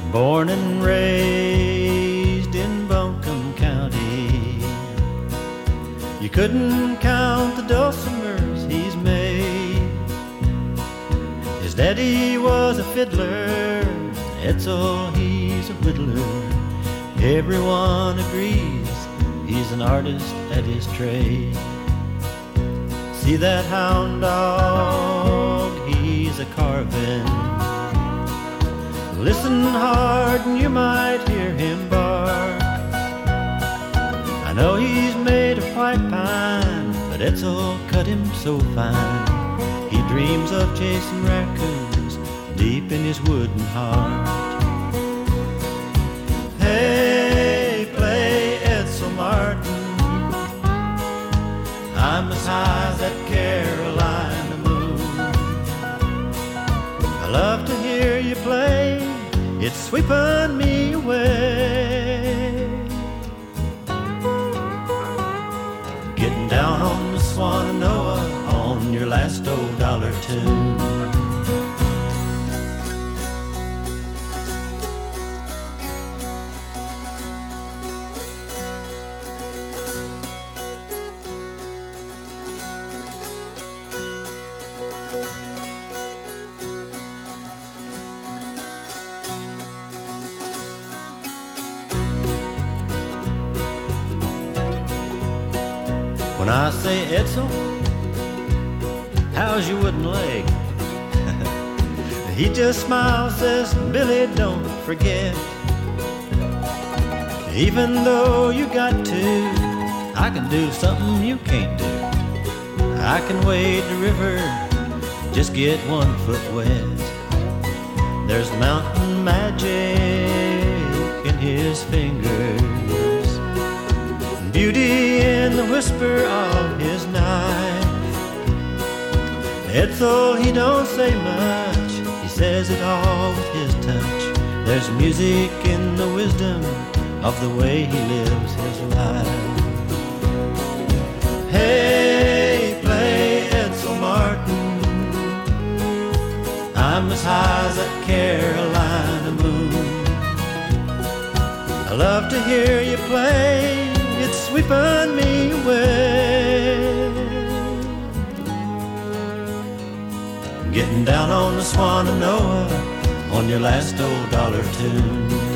Born and raised in Buncombe County, you couldn't count the dulcimers he's made. His daddy was a fiddler, Edsel, he's a whittler. Everyone agrees he's an artist at his trade. See that hound dog, he's a carving. Listen hard and you might hear him bark. I know he's made of white pine, but Edsel cut him so fine. He dreams of chasing raccoons deep in his wooden heart. Hey, play Edsel Martin, I'm as high as that Carolina moon. I love to hear you play, it's sweeping me away. Getting down on the Swananoa on your last old dollar tune. When I say Edsel, how's your wooden leg? He just smiles, says, Billy, don't forget. Even though you got to, I can do something you can't do. I can wade the river, just get 1 foot wet. There's mountain magic in his fingers, beauty in the whisper of his knife. Edsel, he don't say much, he says it all with his touch. There's music in the wisdom of the way he lives his life. Hey, play Edsel Martin, I'm as high as that Carolina moon. I love to hear you play, it's sweeping me away. Getting down on the Swananoa on your last old dollar tune.